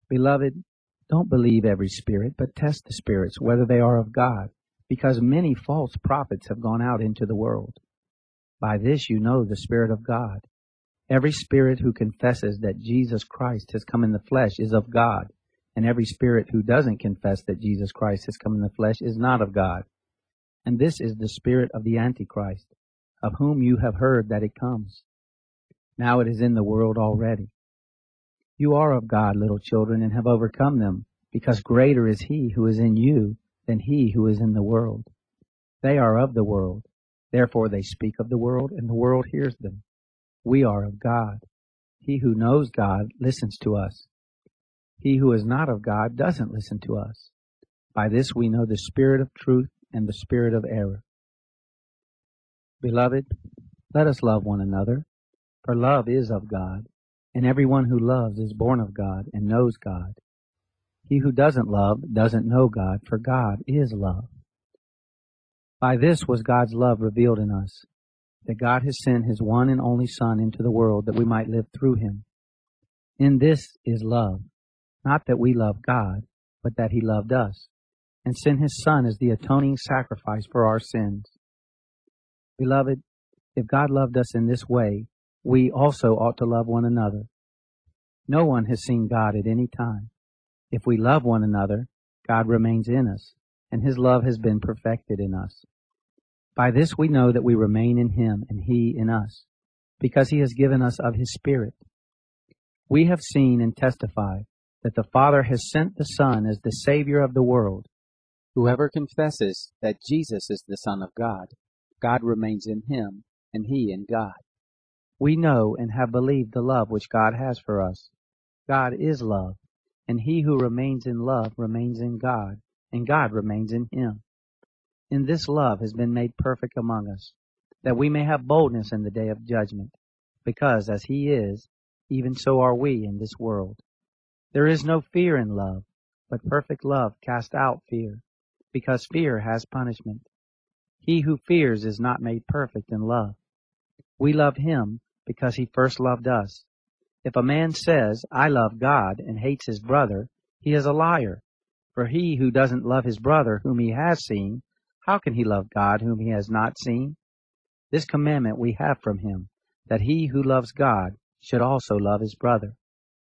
Beloved, don't believe every spirit, but test the spirits, whether they are of God, because many false prophets have gone out into the world. By this you know the Spirit of God. Every spirit who confesses that Jesus Christ has come in the flesh is of God, and every spirit who doesn't confess that Jesus Christ has come in the flesh is not of God. And this is the spirit of the Antichrist, of whom you have heard that it comes. Now it is in the world already. You are of God, little children, and have overcome them, because greater is he who is in you than he who is in the world. They are of the world, therefore they speak of the world, and the world hears them. We are of God. He who knows God listens to us. He who is not of God doesn't listen to us. By this we know the spirit of truth and the spirit of error. Beloved, let us love one another, for love is of God, and everyone who loves is born of God and knows God. He who doesn't love doesn't know God, for God is love. By this was God's love revealed in us, that God has sent his one and only Son into the world that we might live through him. In this is love, not that we love God, but that he loved us, and sent his Son as the atoning sacrifice for our sins. Beloved, if God loved us in this way, we also ought to love one another. No one has seen God at any time. If we love one another, God remains in us, and his love has been perfected in us. By this we know that we remain in him and he in us, because he has given us of his Spirit. We have seen and testify that the Father has sent the Son as the Savior of the world. Whoever confesses that Jesus is the Son of God, God remains in him, and he in God. We know and have believed the love which God has for us. God is love, and he who remains in love remains in God, and God remains in him. In this love has been made perfect among us, that we may have boldness in the day of judgment, because as he is, even so are we in this world. There is no fear in love, but perfect love casts out fear, because fear has punishment. He who fears is not made perfect in love. We love him because he first loved us. If a man says, I love God, and hates his brother, he is a liar. For he who doesn't love his brother whom he has seen, how can he love God whom he has not seen? This commandment we have from him, that he who loves God should also love his brother.